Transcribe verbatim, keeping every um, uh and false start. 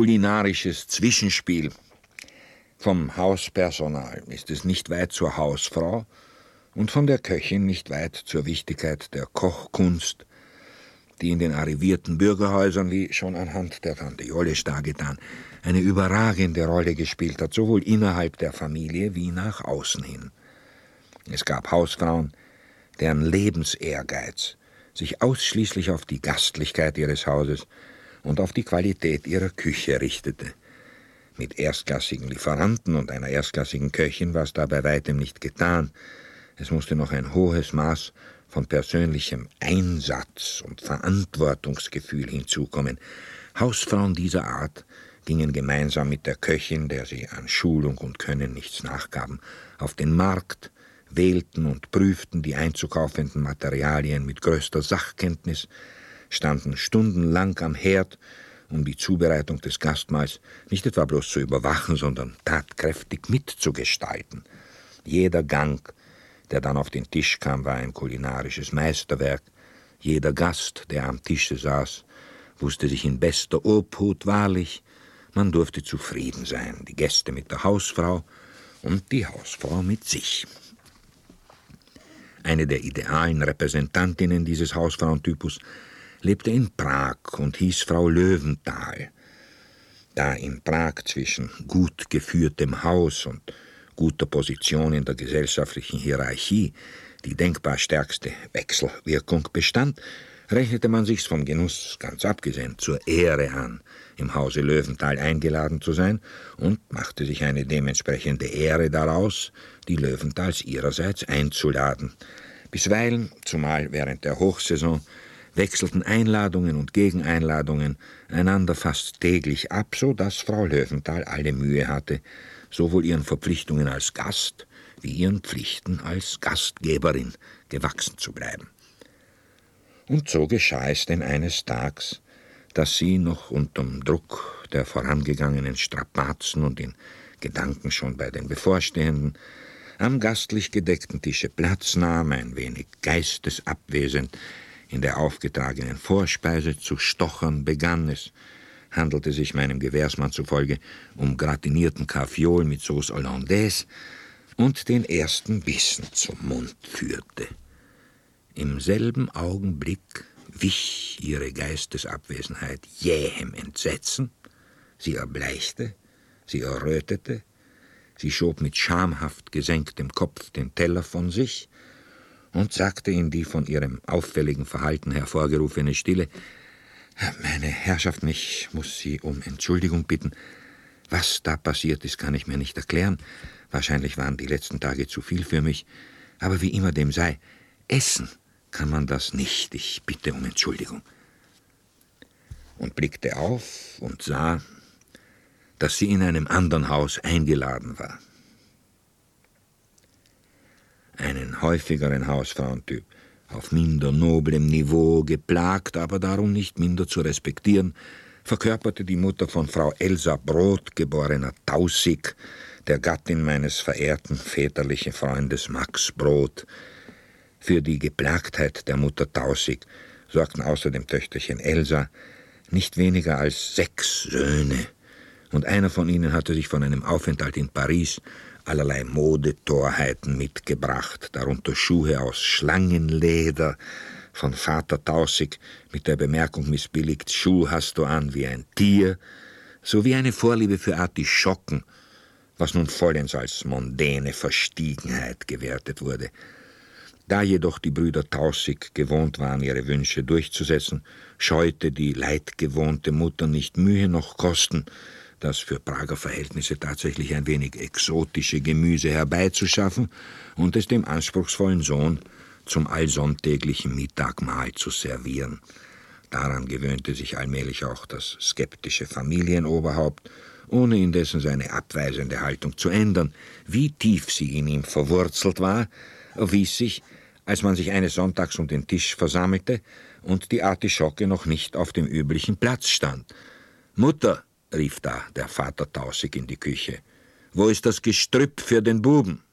kulinarisches Zwischenspiel. Vom Hauspersonal ist es nicht weit zur Hausfrau und von der Köchin nicht weit zur Wichtigkeit der Kochkunst, die in den arrivierten Bürgerhäusern, wie schon anhand der Tante Jollisch dargetan, eine überragende Rolle gespielt hat, sowohl innerhalb der Familie wie nach außen hin. Es gab Hausfrauen, deren Lebensehrgeiz sich ausschließlich auf die Gastlichkeit ihres Hauses und auf die Qualität ihrer Küche richtete. Mit erstklassigen Lieferanten und einer erstklassigen Köchin war es da bei weitem nicht getan. Es musste noch ein hohes Maß von persönlichem Einsatz und Verantwortungsgefühl hinzukommen. Hausfrauen dieser Art gingen gemeinsam mit der Köchin, der sie an Schulung und Können nichts nachgaben, auf den Markt, wählten und prüften die einzukaufenden Materialien mit größter Sachkenntnis, standen stundenlang am Herd, um die Zubereitung des Gastmahls nicht etwa bloß zu überwachen, sondern tatkräftig mitzugestalten. Jeder Gang, der dann auf den Tisch kam, war ein kulinarisches Meisterwerk. Jeder Gast, der am Tische saß, wusste sich in bester Obhut wahrlich, man durfte zufrieden sein, die Gäste mit der Hausfrau und die Hausfrau mit sich. Eine der idealen Repräsentantinnen dieses Hausfrauentypus lebte in Prag und hieß Frau Löwenthal. Da in Prag zwischen gut geführtem Haus und guter Position in der gesellschaftlichen Hierarchie die denkbar stärkste Wechselwirkung bestand, rechnete man sich's vom Genuss ganz abgesehen zur Ehre an, im Hause Löwenthal eingeladen zu sein und machte sich eine dementsprechende Ehre daraus, die Löwenthals ihrerseits einzuladen. Bisweilen, zumal während der Hochsaison, wechselten Einladungen und Gegeneinladungen einander fast täglich ab, so dass Frau Löwenthal alle Mühe hatte, sowohl ihren Verpflichtungen als Gast wie ihren Pflichten als Gastgeberin gewachsen zu bleiben. Und so geschah es denn eines Tages, dass sie noch unterm Druck der vorangegangenen Strapazen und in Gedanken schon bei den Bevorstehenden am gastlich gedeckten Tische Platz nahm, ein wenig geistesabwesend in der aufgetragenen Vorspeise zu stochern begann. Es handelte sich meinem Gewährsmann zufolge um gratinierten Kaviol mit Sauce Hollandaise und den ersten Bissen zum Mund führte. Im selben Augenblick wich ihre Geistesabwesenheit jähem Entsetzen, sie erbleichte, sie errötete, sie schob mit schamhaft gesenktem Kopf den Teller von sich und sagte in die von ihrem auffälligen Verhalten hervorgerufene Stille: »Meine Herrschaften, ich muss Sie um Entschuldigung bitten. Was da passiert ist, kann ich mir nicht erklären. Wahrscheinlich waren die letzten Tage zu viel für mich. Aber wie immer dem sei, essen kann man das nicht. Ich bitte um Entschuldigung.« Und blickte auf und sah, dass sie in einem anderen Haus eingeladen war. Einen häufigeren Hausfrauentyp, auf minder noblem Niveau geplagt, aber darum nicht minder zu respektieren, verkörperte die Mutter von Frau Elsa Brot, geborener Tausig, der Gattin meines verehrten väterlichen Freundes Max Brot. Für die Geplagtheit der Mutter Tausig sorgten außer dem Töchterchen Elsa nicht weniger als sechs Söhne, und einer von ihnen hatte sich von einem Aufenthalt in Paris allerlei Modetorheiten mitgebracht, darunter Schuhe aus Schlangenleder, von Vater Tausig mit der Bemerkung missbilligt: »Schuh hast du an wie ein Tier«, sowie eine Vorliebe für Artischocken, was nun vollends als mondäne Verstiegenheit gewertet wurde. Da jedoch die Brüder Tausig gewohnt waren, ihre Wünsche durchzusetzen, scheute die leidgewohnte Mutter nicht Mühe noch Kosten, das für Prager Verhältnisse tatsächlich ein wenig exotische Gemüse herbeizuschaffen und es dem anspruchsvollen Sohn zum allsonntäglichen Mittagmahl zu servieren. Daran gewöhnte sich allmählich auch das skeptische Familienoberhaupt, ohne indessen seine abweisende Haltung zu ändern. Wie tief sie in ihm verwurzelt war, erwies sich, als man sich eines Sonntags um den Tisch versammelte und die Artischocke noch nicht auf dem üblichen Platz stand. »Mutter«, rief da der Vater Tausig in die Küche, »wo ist das Gestrüpp für den Buben?«